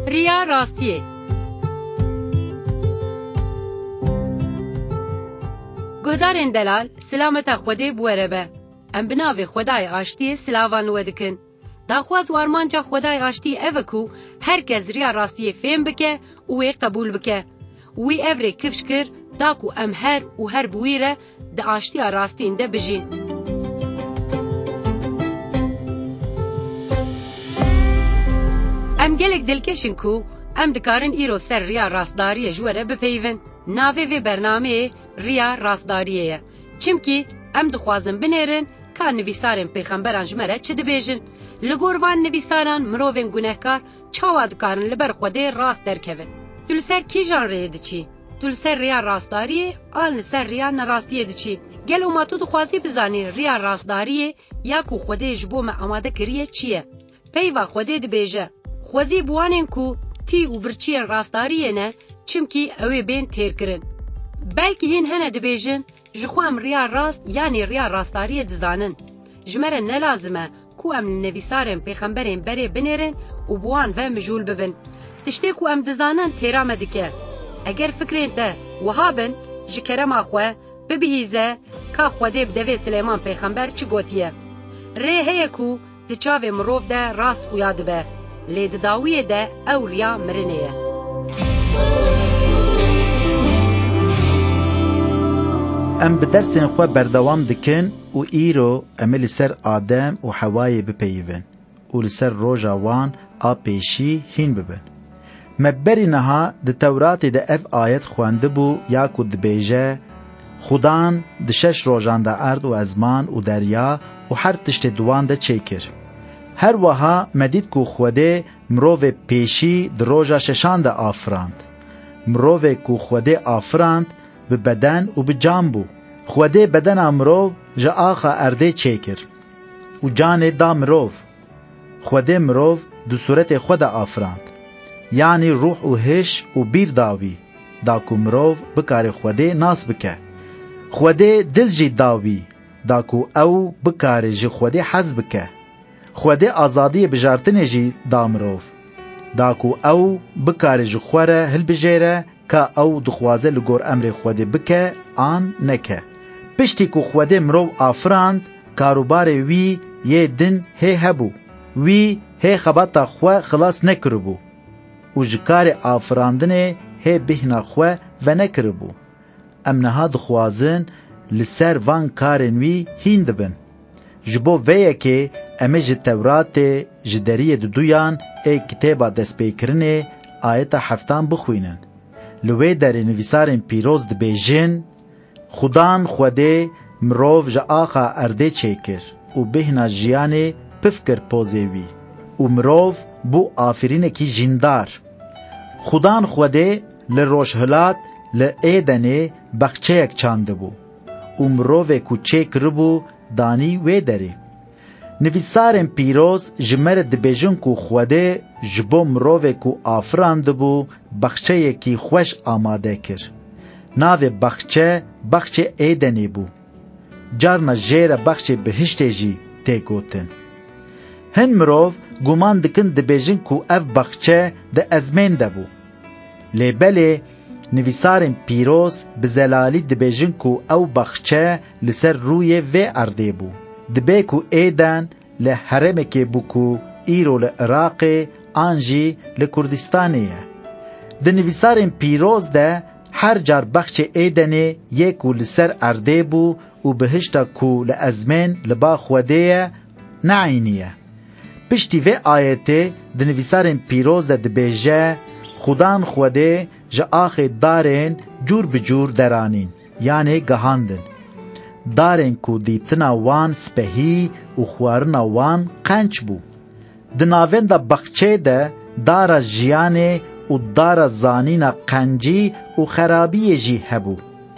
ریا راستیه. گهدارین دلال سلامت خوده بوره به. ام بناوی خدای آشتی سلاوان ودکن. داخواز وارمانجا خدای آشتی اوکو هر کس ریا راستیه فهم بکه اوی قبول بکه. وی اوری کفش کر داکو ام هر بویره دا آشتی راستین ده بجین. ام گلک دلکشن کو ام دکارن ایرو سر ریا راستداری جوره بپیون. ناوی وی برنامه ریا راستداریه. چمکی ام دخوازن بنیرن که نویسارن پیغمبران جمره چه دبیجن. لگوروان نویساران مروفین گناهکار چاواد کارن لبر خوده راست درکوین. تول سر کی جان ریه دچی؟ تول سر ریا راستداریه آن سر ریا نراستیه دچی؟ گلو ما تو دخوازی بزانی ریا راستداریه یا کو خوده جبو ما آماده کریه چیه؟ پیوا خوده دبیجه. خوازی بوانین کو تی و برچین راستداریه نه چمکی اوی بین تیر کرن. بلکه هین هنه دبیجن جخوام ریا راست یعنی ریا راستداریه دزانن. جمره نلازمه کو ام نویسارن پیغمبرین بری بنیرن و بوان و مجول ببن. تشتی کو ام دزانن تیرامه دکه. اگر فکرین ده وهابن جکرم آخوه ببهیزه که خوده بدوی سلیمان پیغمبر چی گوتیه. ری هیه کو دچاوی مروف ده راست خویاد به. لید داویه ده او ریا مرنیه. ام بدرسین خو بردوام دکن و ایرو امل سر آدم و حوای بپیون و لسر روژا وان آپیشی هین ببن. مبری نها ده تورات ده اف آیت خوانده بو یا کد بیجه خدان ده 6 روژان ده ارد و ازمان و دریا و هر تشت دوان ده چیکر. هر وها مدید کو خوده مروو پیشی ده روژا 6 ده آفراند. مروو کو خوده آفراند به بدن و به جان بو. خوده بدن امروو جا آخا ارده چیکر و جان دا مروو. خوده مروو دو صورت خود آفراند یعنی روح و هش و بیر داوی داکو مروو بکار خوده ناس بکه. خوده دل جی داوی داکو او بکار جی خوده حز بکه. خوده آزادی بجارتن جی دا مروو داکو او بکار جی خوره هل بجیره که او دخوازه لگور امر خوده بکه آن نکه. پشتی کو خوده مرو آفراند کاروبار وی یه دن هی هبو وی هی خباتا خواه خلاص نکربو و جکار آفراندنه هی بهنا خواه و نکربو. امنها دخوازن لسر وان کارن وی هین دبن. جبو ویه که امه جتورات جدریه دویان ای کتابا دست پیکرنه آیت 7 بخوینن. لوی در نویسارن پیروز دبیجن خدان خوده مروف جا آخا ارده چیکر و بهنا جیانه پفکر پوزیوی و مروف بو آفرینه کی جندار. خدان خوده لروشهلات لعیدنه بخچه یک چانده بو و مروف کو چیکر بو دانی وی داره. نویسارن پیروز جمر دبیجن کو خوده جبو مروف کو آفراند بو بخچه یکی خوش آماده کر. ناو بخچه ایدنی بو. جارنا جیر بخچه بهشته جی تی گوتن. هن مروف گمان دکن دبیجن کو اف بخچه ده ازمین ده بو. لیبله نویسارن پیروز بزلالی دبیجن کو او بخچه لسر روی و ارده بو. دبی کو ایدن لحرمه که بو کو ایرو لعراق آنجی لکردستانیه. ده نویسارن پیروز ده هر جار بخش ایدنه یکو لسر ارده بو و بهشتا کو لازمین لبا خوده نعینیه. پشتی و آیته ده نویسارن پیروز ده دبیجه خدان خوده جا آخ دارین جور بجور درانین یعنی گهاندن. دارین کو دیتنا وان سپهی و خوارنا وان قنچ بو. ده ناوین ده بخچه ده دارا جیانه و دارا زانینا قنجی و خرابی جی هبو.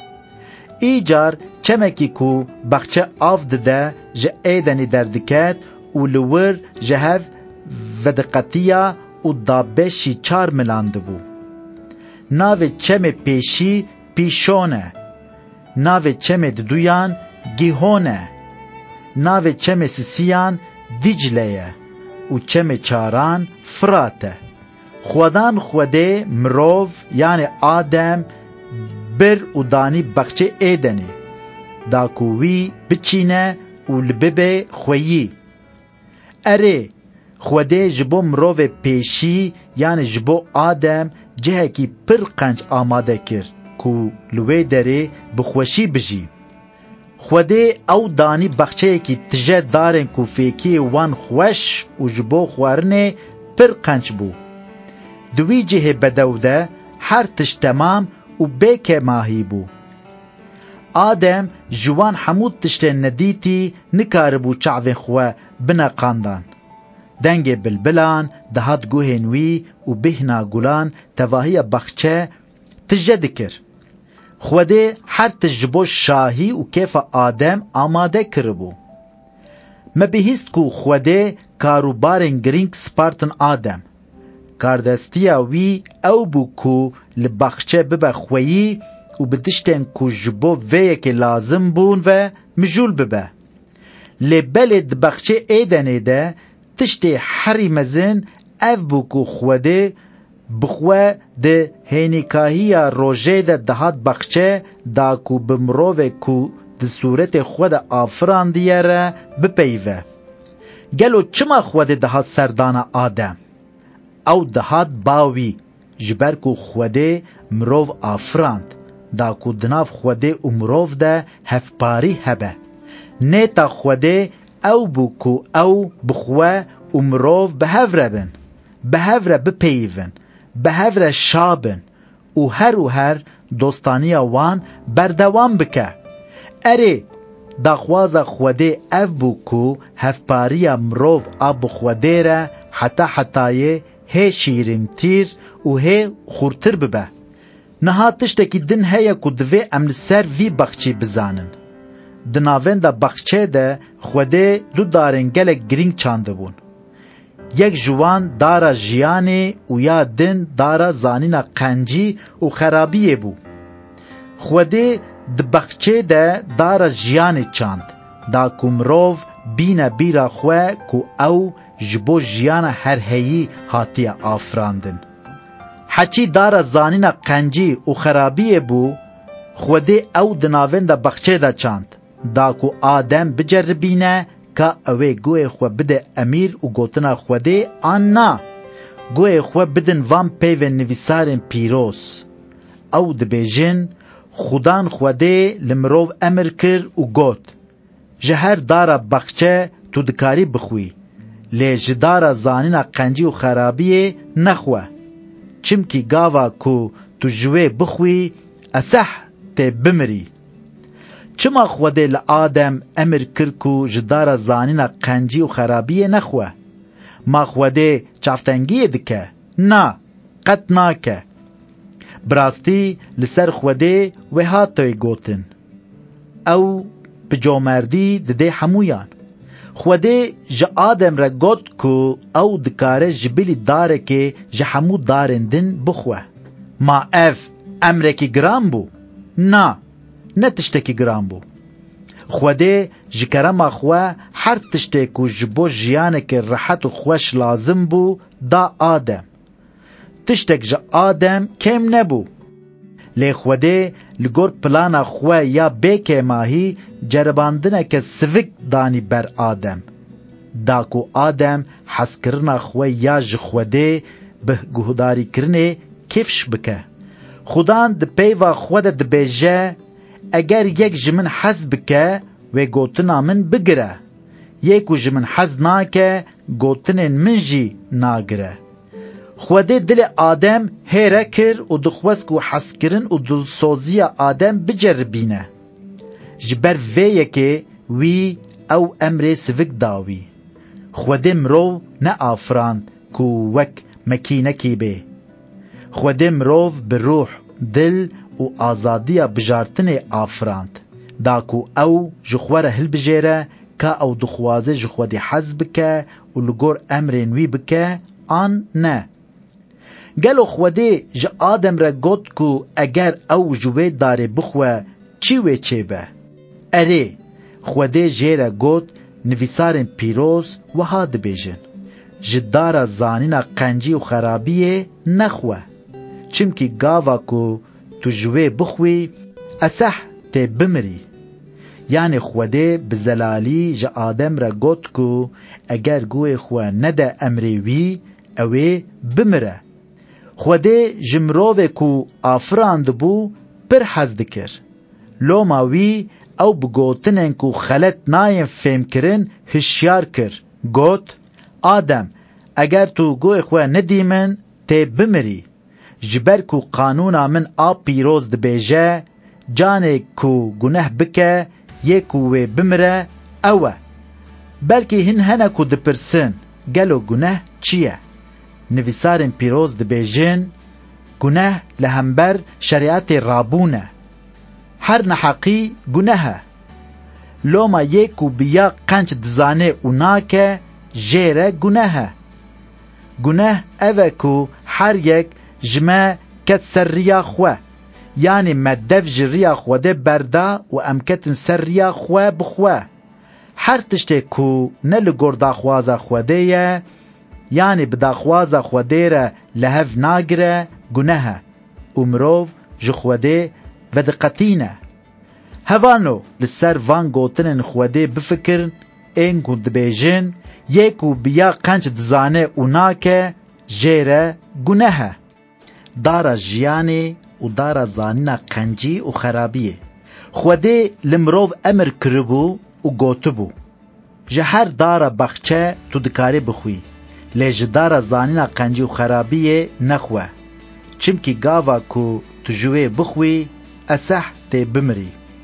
ایجار چمکی کو بخچه آف ده جه ایدنی دردکت و لور جهف ودقتیا و دابشی 4 ملاند بو. ناو چم پیشی پیشونه. ناو چم دویان گیهونه. ناو چم سیان دیجلیه و چم چاران فراته. خودان خوده مروف یعنی آدم بر و دانی بخچه ایدنه دا کووی بچینه و لببه خویی. اره خوده جبو مروف پیشی یعنی جبو آدم جهه کی پر قنج آماده کر کو لوی داره بخوشی بجی. خوده او دانی بخچه کی تجه دارن کو فیکی وان خوش و جبو خوارنه پر قنج بو. دوی جهه بدوده هر تش تمام و بیک ماهی بو. آدم جوان حمود تشته ندیتی نکاربو چعوین خواه بنا قاندان. دنگ بلبلان دهات گوهنوی و بهنا گلان تواهی بخچه تجد کر. خوده هر تجبو شاهی و کیف آدم آماده کربو. مبهیست کو خوده کاروبارن گرینگ سپارتن آدم. کاردستیا وی او بو کو لبخچه ببه خویی و بدشتن کو جبو ویه که لازم بون و مجول ببه. لبل دبخچه ایدنه ده تشتی حری مزن او بو کو خوده بخواه ده هینیکاهی روژه ده دهات بخچه دا کو بمروه کو ده صورت خود آفران دیره بپیوه. گلو چما خوده دهات سردان آدم؟ او دهات باوی جبر کو خوده مروف آفراند دا کو دناف خوده و مروف ده هفپاری هبه. نیتا خوده او بو کو او بخواه و مروف بهوره بن، بهوره بپیون، بهوره شابن و هر دوستانی وان بردوام بکه. اره داخواز خوده او بو کو هفپاری مروف آب خوده را حتایه هی شیرین تیر و هی خورتر ببه. نها تشتکی دن هیا که دوی امن سر وی بخچی بزانن. دناوین دا بخچه ده خوده دو دارنگل گرینگ چانده بون. یک جوان دارا جیانه و یا دن دارا زانینا قنجی و خرابیه بو. خوده د بخچه ده دارا جیانه چاند. دا کمروف بین بیرا خواه که او جبو جیانا هر هیی هاتیا آفراندن. حچی دارا زانینا قنجی و خرابیه بو خوده او دناوین دا بخچه دا چاند. دا کو آدم بجربینه که اوه گوه خو بده امیر و گوتنا خوده آن نا. گوه خو بدن وان پیو نویسارن پیروس. او دبیجن خودان خوده لمروف امر کر و گوت. جهر دارا بخچه تو دکاری بخوی. لی جدارا زانینا قنجی و خرابیه نخوه. چمکی گاوا کو تو جوه بخوی اسح تی بمری. چما خوده لآدم امر کرکو جدارا زانینا قنجی و خرابیه نخوه. ما خوده چافتنگیه دکه؟ نا، قط ناکه. براستی لسر خوده و هاتوی گوتن. او بجومردی دده حمویان. خوده جا آدم را گوت کو او دکاره جبیلی داره که جا حمو دارندن بخوه. ما اف امرکی گرام بو؟ نا، نتشتکی گرام بو. خوده جکره ما خواه هر تشتکو جبو جیانه که راحت و خوش لازم بو دا آدم. تشتک جا آدم کم نبو. لی خوده لگور پلانا خواه یا بیک ماهی جرباندنه که سوک دانی بر آدم. دا کو آدم حس کرنا خواه یا جخوده به گهداری کرنه کفش بکه. خودان د پیوا خوده د بیجه اگر یک جمن حز بکه و گوتنا من بگره. یکو جمن حز ناکه گوتنن من جی ناگره. خوده دل آدم هیره کر و دخوست و حس کرن و دلسوزی آدم بجربینه. جبر ویه که وی او امر سوک داوی. خوده مرو نه آفراند کو وک مکینه کی به. خوده مرو بروح دل و آزادی بجارتن آفراند. دا کو او جخواره هل بجیره که او دخوازه جخوادی حز بکه و لگور امرین وی بکه آن نه. گلو خوده ج آدم را گوت کو اگر او جوه داره بخواه چیوه چه به؟ اره خوده جه را گوت نویسارن پیروز و ها دبیجن. جدارا زانینا قنجی و خرابیه نخوه. چمکی گاوا کو تو جوه بخوی اسح تی بمری. یعنی خوده بزلالی جا آدم را گوت کو اگر گوه خواه نده امری وی اوه بمره. خوده جمروه کو آفراند بو پر حزد کر. لوما وی او بگوتنن کو خلط نایم فهم کرن هشیار کر. گوت آدم اگر تو گوه خواه ندیمن تی بمری. جبر کو قانونا من آب پیروز دبیجه جانه کو گناه بکه یکوه بمره اوه. بلکه هنه کو دپرسن گلو گناه چیه؟ نویسارن پیروز دبیجن گناه لهمبر شریعت رابونه. هر نحقی گناه. لوما یکو بیا قنچ دزانه اوناکه جیره گناه. گناه اوه کو هر یک جمع کت سر ریا خواه. یعنی مدف جریا خوده بردا و امکتن سر ریا خواه بخواه. هر تشته کو نل گردا خوازا خوده یه یعنی بدا خوازا خوده را لحف ناگره گناه. امروف جخوده و دقتینه. هوانو لسر وان گوتنن خوده بفکرن این گود بیجن یکو بیا قنچ دزانه اوناکه جیره گناه. دارا جیانه و دارا زانینا قنجی و خرابیه. خوده لمروف امر کربو و گوتبو. جهر دارا بخچه تو دکاره بخوی. لیج دارا زانینا قنجی و خرابیه نخوه. چمکی گاوا کو تو جوه بخوی اسح تی بمری.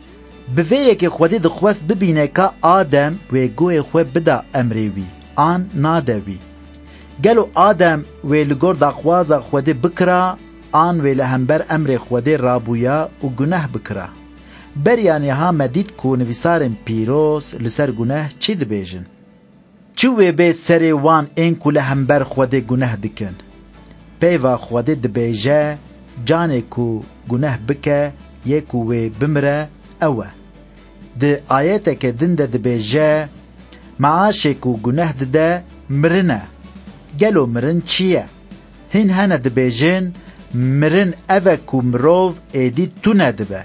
بویه که خوده دخواست ببینه که آدم و گوه خواه بدا امری وی آن ناده وی. گلو آدم و لگور دخوازا خوده بکرا آن و لهمبر امر خوده رابویا و گناه بکرا. بریانی ها مدید کو نویسارن پیروز لسر گناه چی دبیجن؟ چوه به سر وان این کو لهمبر خوده گناه دکن؟ پیوا خوده دبیجه جانه کو گناه بکه یکوه بمره اوه. ده آیته که دنده دبیجه معاشه کو گناه ده مرنه. گلو مرن چیه؟ هنه دبیجن مرن اوه کو مروف ایدی تونه دبه.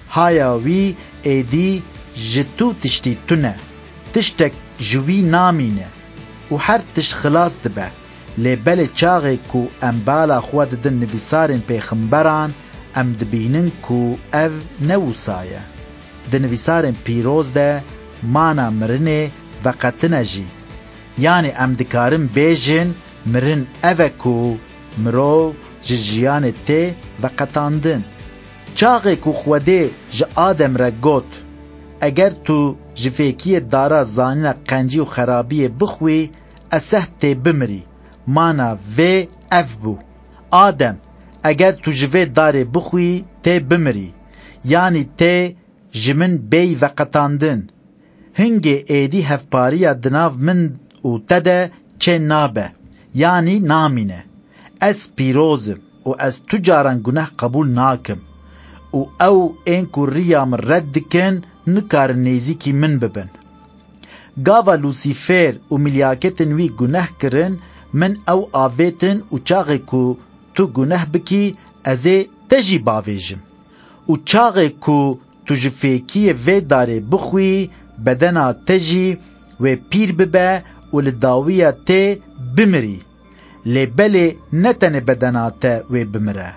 هایاوی ایدی جتو تشتی تونه. تشتک جوی نامینه. و هر تش خلاص دبه. لبل چاقه کو امبالا خواد دن نویسارن پیخمبران ام دبینن کو او نوسایه. دن نویسارن پیروز ده مانا مرنه و قطنه جی. یعنی ام دکارن بیجن مرن اوه کو مرو جیان ته و قطاندن. چاقه کو خوده ج آدم را گوت اگر تو جفیکی دارا زانینا قنجی و خرابی بخوی اسه ته بمری. مانا و اف بو. آدم اگر تو جوه داره بخوی ته بمری. یعنی ته جمن بی و قطاندن. هنگه ایدی هفپاریا دناو من و تده چه نابه. یعنی نامینه. از پیروزم و از تجاران گناه قبول ناکم. و او این کو ریام رد کن نکار نیزی کی من ببن. گاوا لوسیفر و ملیاکتن وی گناه کرن من او آویتن و چاقه کو تو گناه بکی ازه تجی باویجم. و چاقه کو تو جفیکی وی داره بخوی بدنا تجی و پیر ببه و لداویه ته بمری. لبله نتن بدنا ته و بمره.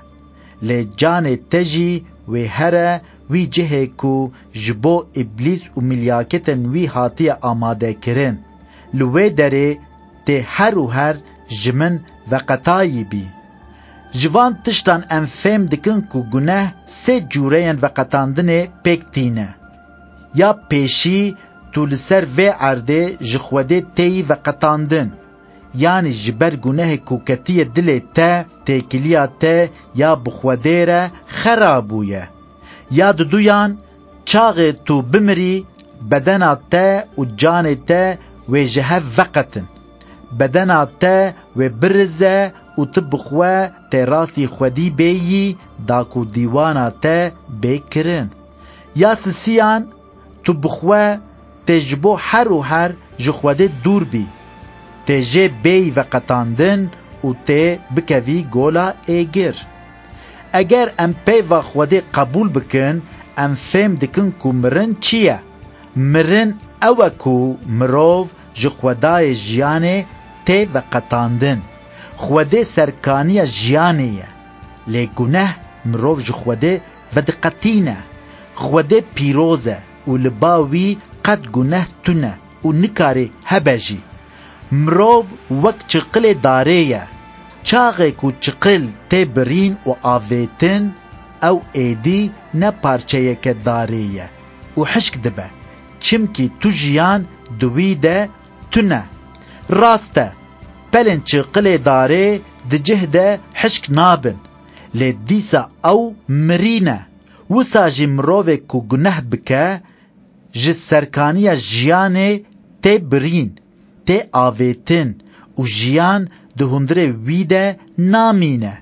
لجان تجی و هره وی جهه کو جبو ابلیس و ملیاکتن وی حاطی آماده کرن. لوی داره ته هر و هر جمن و قطایی بی. جوان تشتان ام فهم دکن کو گناه سه جورین و قطاندن پکتینه. یا پیشی تو لسر و عرده جخوده تی و قطاندن. یعنی جبر گناه کوکتی دل تا تکلیا تا یا بخوده را خرابویه. یا دویان چاق تو بمری بدنا تا و جان تا و جهه وقتن. بدنا تا و برزه و تبخوه تا راستی خودی بیی داکو دیوانا تا بکرن. یا سسیان تو بخوه تجبو هر و هر جخوده دور بی. ته جه بی و قطاندن و ته بکوی گولا ایگر. اگر ام پی و خودی قبول بکن ام فهم دکن که مرن چیه؟ مرن اوه که مروف جخودای جیانه ته و قطاندن خودی سرکانی جیانه لی گناه مروف جخودی و دقتینه خودی پیروزه و لباوی قد گناه تونه و نکاره هبجی مروف وقت چقل داره چاقه کو چقل ته برین و آویتن او ایدی نه پارچه که داره و حشک دبه چمکی تو جیان دوی ده تونه راسته پلن چقل داره ده جهده حشک نابن لی دیسا او مرینه وسا جی مروف کو گناه بکه جی سرکانی جیانه ته برین ته آویتن و جیان ده هندره ویده نامینه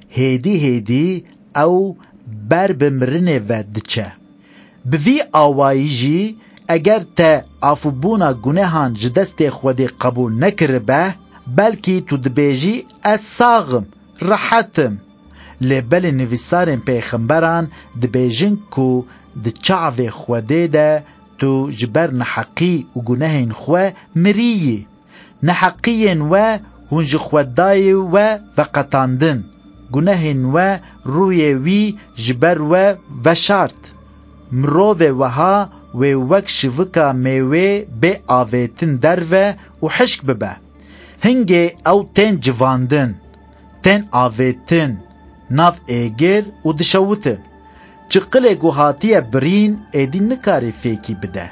هیدی او بر بمرنه و دچه بوی آوائی جی اگر ته آفوبونا گناهان جدست خودی قبول نکر به بلکی تو دبیجی از ساغم راحتم لبل نویسارن پیغمبران دبیجن کو دچعو خودی ده تو جبر نحقی و گناهین خو مریی نحقیین و هنج خودای و قطاندن گناهین و روی وی جبر و شرط مروف وها و وک شوکا میوه به آویتن در و حشک ببه هنگه او تن جواندن تن آویتن ناف ایگر و دشوتن چقل گوهاتی برین ایدی نکاری فیکی بده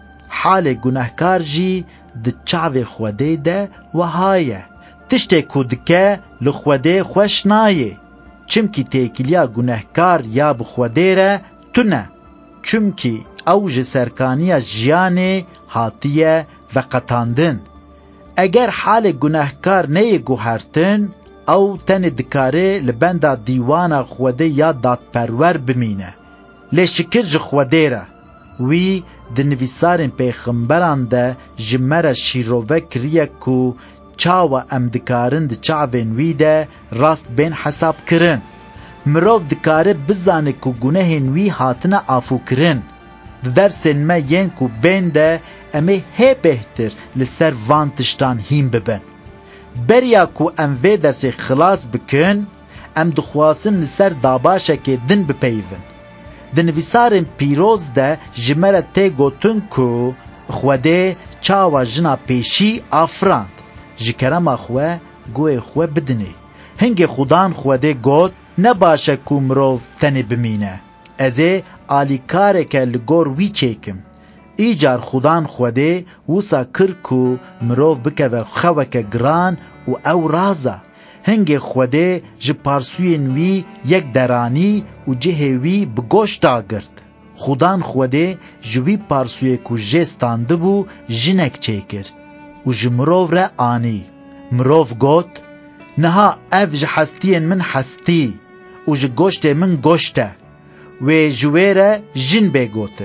حال گناهکار جی ده چاو خوده ده وهایه تشته کودکه لخوده خوش نایه چمکی تیکلیا گناهکار یا بخوده را تونه چمکی اوج سرکانی جیانه هاتیه و قطاندن اگر حال گناهکار نه گوهرتن او تن دکاره لبنده دیوان خوده یا داد پرور بمینه لشکر جو خوده را وی دنویسارن پیغمبران ده جمره شیروه کریه کو چاوه ام دکارن ده چاوین وی ده راست بین حساب کرن مروف دکاره بزانه کو گناهین وی هاتنه آفو کرن درسن ما ین کو بین ده امه هی بهتر لسر وانتشتان هیم ببن بریا کو ام وی درسی خلاص بکن ام دخواسن لسر داباشه که دن بپیون دنویسارن پیروز ده جمره ته گوتن کو خوده چاوا جنا پیشی آفراند جکرما خواه گوه خواه بدنه هنگ خودان خوده گوت نباشه کو مروف تنه بمینه ازه آلیکاره که لگور وی چیکم ایجار خودان خوده وسا کر کو مروف بکه و خواه که گران و او رازه هنگ خوده جه پارسوین وی یک درانی و جه وی بگوشت آگرد خودان خوده جوی پارسوی کو جستانده بو جنک چیکر و جه مروف را آنی مروف گوت نها اف جه هستین من هستی و جه گوشت من گوشته و جوی را جن بگوتن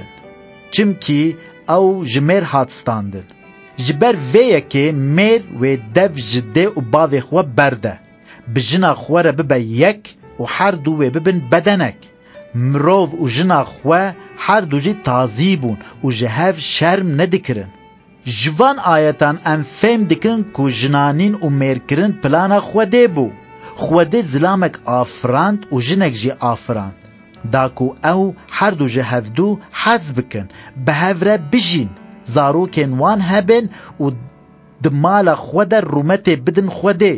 چمکی او جمیر هاتستاندن جبر ویه که میر و دف جده و باوی خواه برده بجنا خواه را ببا یک و هر دو و ببن بدنک مروف و جنا خواه هر دو جی تازیبون و جهف شرم ندکرن جوان آیتان ام فهم دکن که جنانین و میرکرن پلانا خوده بو خوده زلامک آفراند و جنک جی آفراند داکو او هر دو جهف دو حز بکن به هفره بجین زاروکن وان هبن و دمال خوده رومت بدن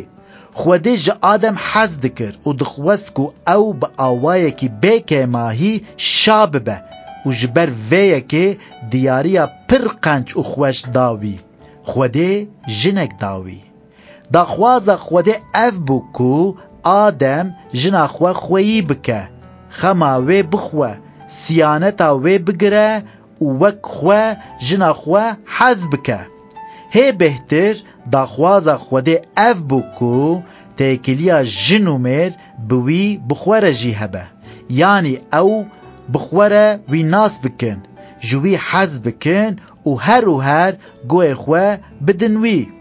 خوده جه آدم حز دکر و دخوست کو او با آوائه کی بیکه ماهی شاب به و جبر ویه که دیاریا پر قنچ و خوش داوی خوده جنک داوی دا خوازه خوده اف بو کو آدم جنا خویی بکه خماوی بخوه سیانتاوی بگره و وک خواه جنا خواه حز بکه هی بهتر دا خوازه خوده اف بو کو تیکلیا جنو میر بوی بخوره جی هبه یعنی او بخوره وی ناس بکن جوی حز بکن و هر گوه خواه بدن وی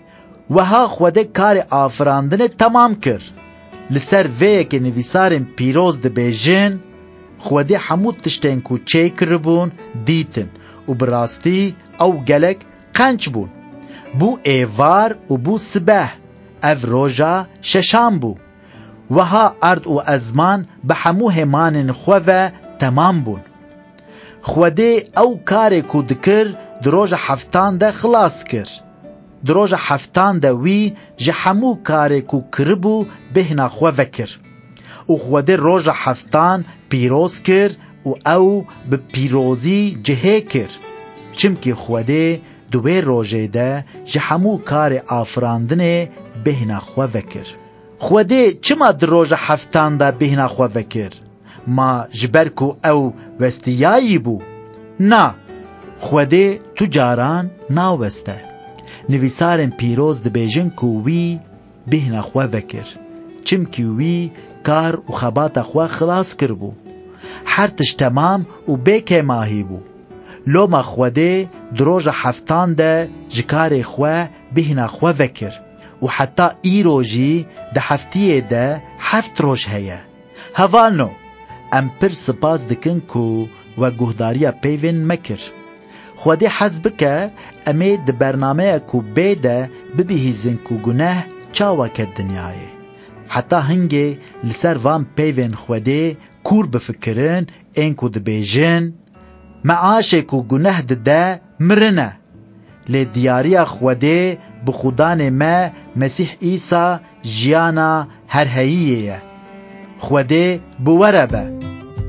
وها خود کار آفراندن تمام کر. لسر وی که نویسارن پیروز ده بیجن خودی حمود تشتین کو چه کربون دیتن و براستی او گلک قنچ بون. بو ایوار و بو سبه او روژا ششام بو. وها ارد و ازمان به همو همان خواه تمام بون. خودی او کار کو دکر دروژ هفتان ده خلاص کر. دروژ هفتان ده وی جه همو کار کو کربو بهنا خواه کر. و خودی روژ هفتان پیروز کر و او به پیروزی جهه کر. چمکی خودی دوی روژه ده جه همو کار آفراندن بهنا خواه کر. خودی چما در روژ هفتان ده بهنا خواه کر؟ ما جبر کو او وستیایی بو؟ نا، خودی تجاران ناوسته. نویسارن پیروز ده بیجن کو وی بهنا خواه کر. چمکی وی کار و خبات خواه خلاص کر بو. هر تش تمام و بیکه ماهی بو. لو ما خودی دروژ هفتان ده جکار خواه بهنا خواه کر. و حتی ای روژی ده هفتیه ده هفت روژ هیا. هوانو ام پر سپاس دکن کو و گهداریا پیوین مکر. خودی حزب که امی ده برنامه کو بیده ببیهیزن کو گناه چاوا که دنیای. حتی هنگی لسر وان پیوین خودی کور بفکرن این کو ده بیجن معاشه کو گناه ده مرنه. لی دیاریا خودی بخودان ما مسیح عیسی جیانا هر هییه. خودی بوره.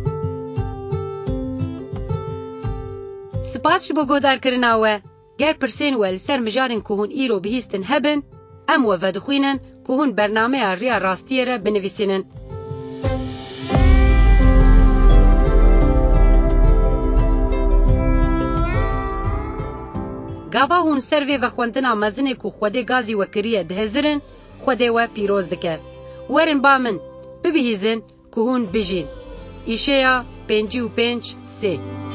سپاس بو گودار کرناوه. گر پرسین ول سر مجارن کوهون ایرو بهیستن هبن ام و ودخوینن کوهون برنامه ریا راستیه را بنویسینن. گاوا هون سروی و خوندنا مزنه کو خوده گازی و کریه دهزرن خوده و پیروز دکه. ورن با من ببهیزن که هون بجین. ایشیا 55:3